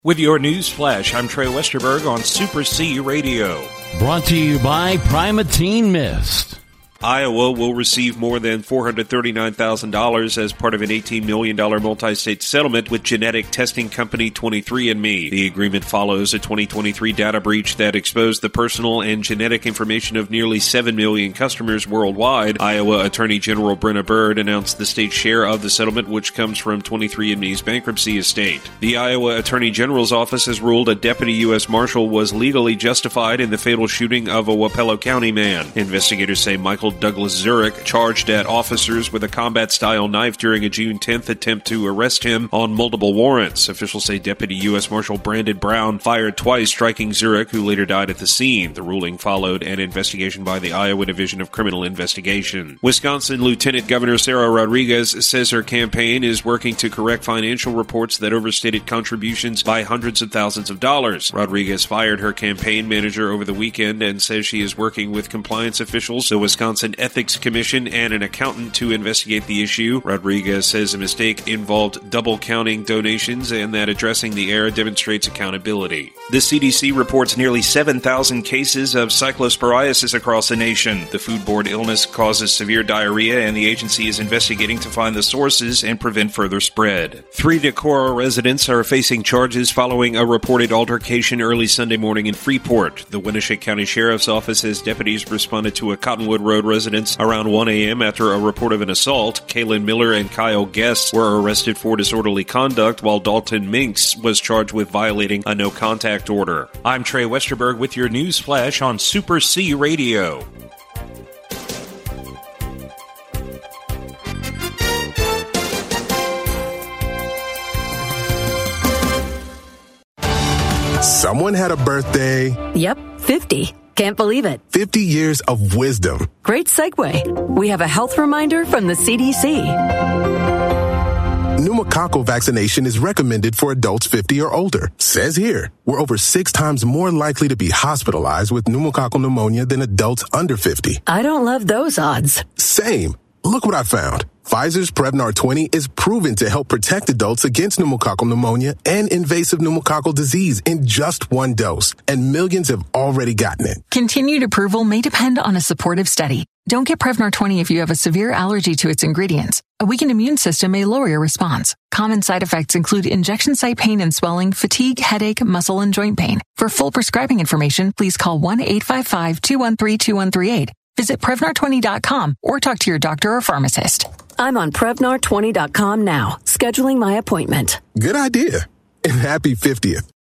With your news flash, I'm Trey Westerberg on Super C Radio. Brought to you by Primatene Mist. Iowa will receive more than $439,000 as part of an $18 million multi-state settlement with genetic testing company 23andMe. The agreement follows a 2023 data breach that exposed the personal and genetic information of nearly 7 million customers worldwide. Iowa Attorney General Brenna Bird announced the state's share of the settlement, which comes from 23andMe's bankruptcy estate. The Iowa Attorney General's office has ruled a deputy U.S. Marshal was legally justified in the fatal shooting of a Wapello County man. Investigators say Michael Douglas Zurich charged at officers with a combat-style knife during a June 10th attempt to arrest him on multiple warrants. Officials say Deputy U.S. Marshal Brandon Brown fired twice, striking Zurich, who later died at the scene. The ruling followed an investigation by the Iowa Division of Criminal Investigation. Wisconsin Lieutenant Governor Sarah Rodriguez says her campaign is working to correct financial reports that overstated contributions by hundreds of thousands of dollars. Rodriguez fired her campaign manager over the weekend and says she is working with compliance officials, the Wisconsin Ethics Commission, and an accountant to investigate the issue. Rodriguez says the mistake involved double counting donations and that addressing the error demonstrates accountability. The CDC reports nearly 7,000 cases of cyclosporiasis across the nation. The foodborne illness causes severe diarrhea, and the agency is investigating to find the sources and prevent further spread. 3 Decorah residents are facing charges following a reported altercation early Sunday morning in Freeport. The Winneshiek County Sheriff's Office says deputies responded to a Cottonwood Road residence around 1 a.m. after a report of an assault. Kaylin Miller and Kyle Guest were arrested for disorderly conduct, while Dalton Minks was charged with violating a no-contact order. I'm Trey Westerberg with your news flash on Super C Radio. Someone had a birthday. Yep, 50. Can't believe it. 50 years of wisdom. Great segue. We have a health reminder from the CDC. Pneumococcal vaccination is recommended for adults 50 or older. Says here, we're over 6 times more likely to be hospitalized with pneumococcal pneumonia than adults under 50. I don't love those odds. Same. Look what I found. Pfizer's Prevnar 20 is proven to help protect adults against pneumococcal pneumonia and invasive pneumococcal disease in just 1 dose, and millions have already gotten it. Continued approval may depend on a supportive study. Don't get Prevnar 20 if you have a severe allergy to its ingredients. A weakened immune system may lower your response. Common side effects include injection site pain and swelling, fatigue, headache, muscle, and joint pain. For full prescribing information, please call 1-855-213-2138. Visit Prevnar20.com or talk to your doctor or pharmacist. I'm on Prevnar20.com now, scheduling my appointment. Good idea. And happy 50th.